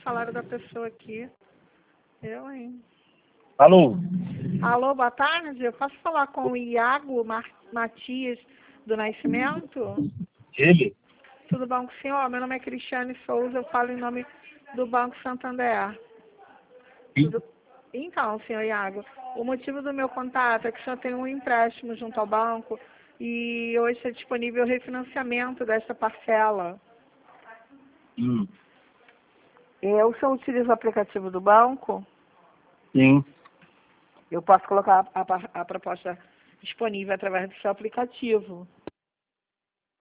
falaram da pessoa aqui. Eu, hein? Alô? Alô, boa tarde. Eu posso falar com o Iago Matias do Nascimento? Ele? Tudo bom com o senhor? Meu nome é Cristiane Souza, eu falo em nome do Banco Santander. Sim. Então, senhor Iago, o motivo do meu contato é que o senhor tem um empréstimo junto ao banco e hoje está disponível o refinanciamento desta parcela. O senhor utiliza o aplicativo do banco? Sim. Eu posso colocar a proposta disponível através do seu aplicativo.